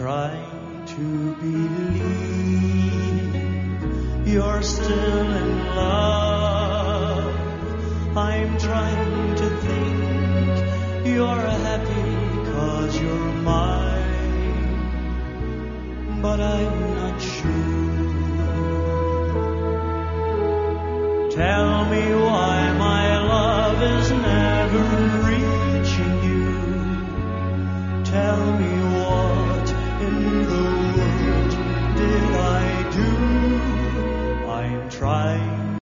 trying to believe you're still in love. I'm trying to think you're happy 'cause you're mine, but I'm not sure. Tell me why my love is never reaching you. Tell me what in the world did I do? I'm trying